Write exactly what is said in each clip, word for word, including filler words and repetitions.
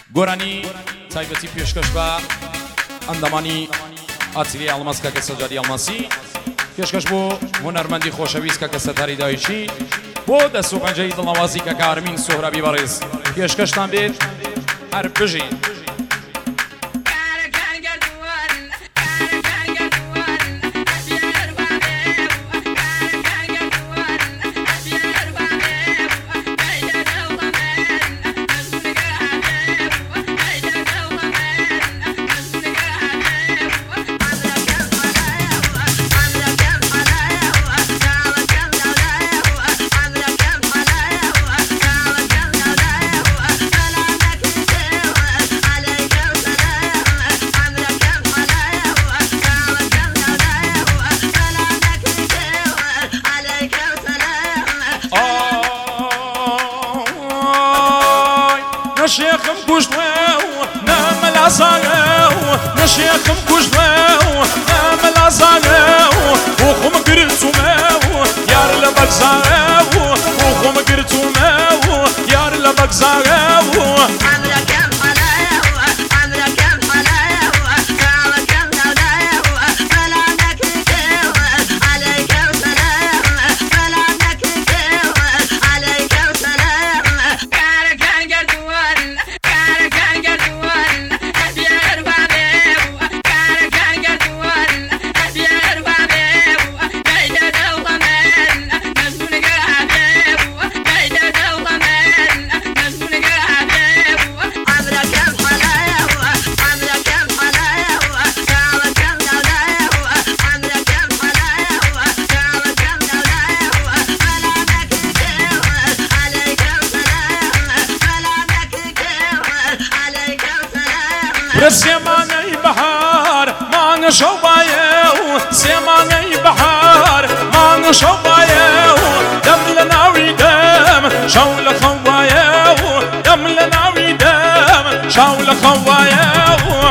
گۆرانی تایبەتی پێشکەش بە ئەندەمانی ئاتیلی ئەڵماس کاکە سەجادی ئەڵماسی پێشکەش بۆ هونەرمەندی خۆشەویست کاکە سەتاری داویچی بۆ دەست و پەنجەی دڵنەوازی کاکە ئارمین سۆهرابی بەڕێز پێشکەشتان بێت هەر بژین. نشيخم كوشتوو نعمل عصايو نشيخم كوشتوو نعمل عصايو وخم قرتو ماو يار لبك زايو وخم قرتو ماو يار لبك زايو سيماني بحار ما نشوبايو سيماني بحار ما نشوبايو دم لنا ويدم شول خوايو دم لنا ويدم شول خوايو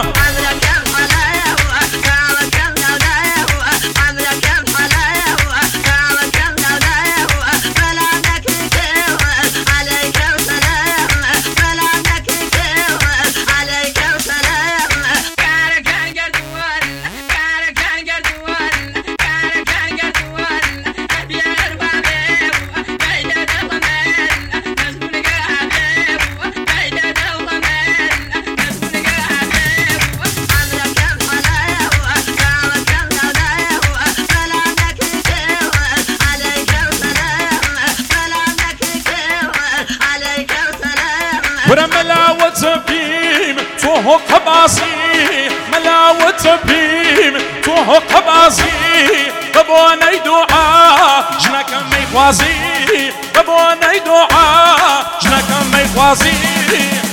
ملاوة بيم توه قباسي ملاوة بيم توه قباسي ببوني دعاء جنك ميخوازي ببوني دعاء جنك ميخوازي